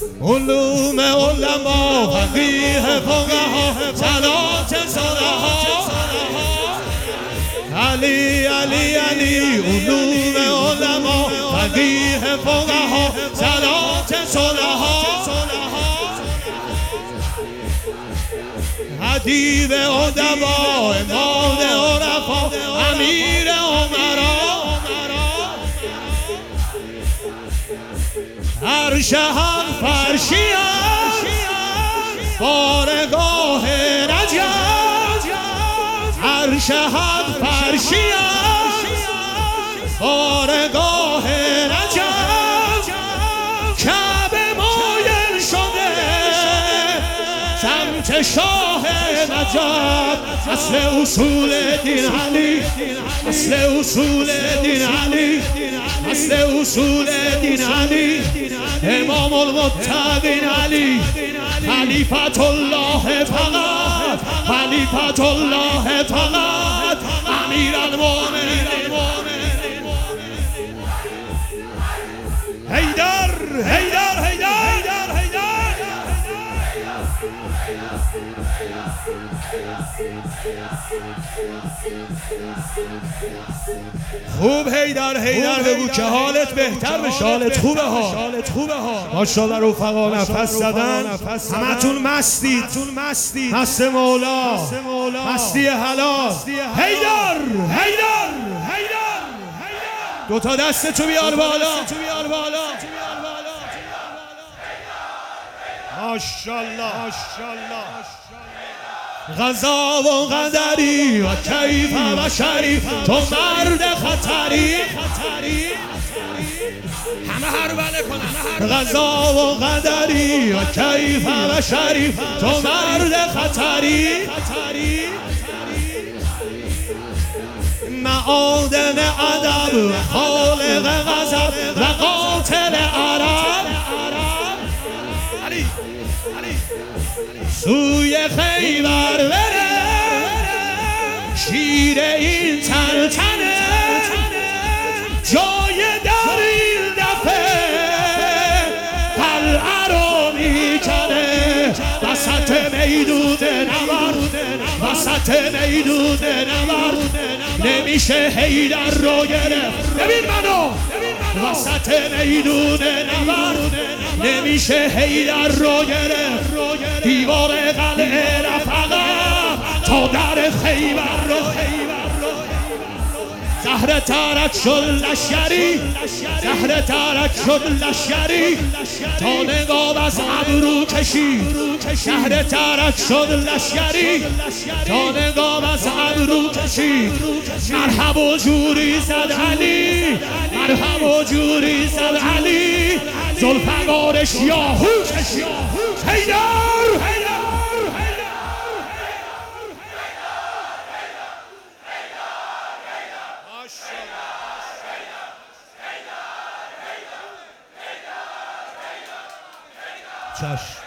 علوم علما فقیه فقها صلات صلها علی علی علی علوم علما فقیه فقها صلات صلها ادیب ادبا امام عرفا امیر امرا عرش حق فرشیان بارگاه نجات عرش حق فرشیان بارگاه نجات کعبه مایل شده سمت شاه نجات اصل اصول دین علی اصل اصول دین علی اصل اصول دین علی امام المتقین علی خلیفة الله فقط خلیفة الله فقط امیر المؤمنین حیدر حیدر حیدر حیدر خوب حیدر حیدر بگو که حالت بهتر بشه حالت خوبه ها ماشاءالله رفقا نفس زدن همتون مستید مست مولا مستی حلال حیدر حیدر دو تا دستتو بیار بالا ماشاءالله غذا و قدری و کیف و شریف تو مرد خطری همه هربله کنن غذا و قدری و کیف و شریف تو مرد خطری معادن ادب خالق غضب و قاتل عرب سوی خیبر بره شیر این تنتنه جای در این دفعه قلعه رو میکنه وسط میدون نبرد نمیشه حیدر رو گرفت ببین منو وسط میدون نبرد نمیشه حیدر رو گرفت دیوار قلعه رفقا تا در خیبر رو زهر ترک شد لشکری تا نقاب از ابرو کشید زهر ترک شد لشکری تا نقاب از ابرو کشید مرحب و جوری زد علی ذوالفقارش یاهو کشید حیدر چشم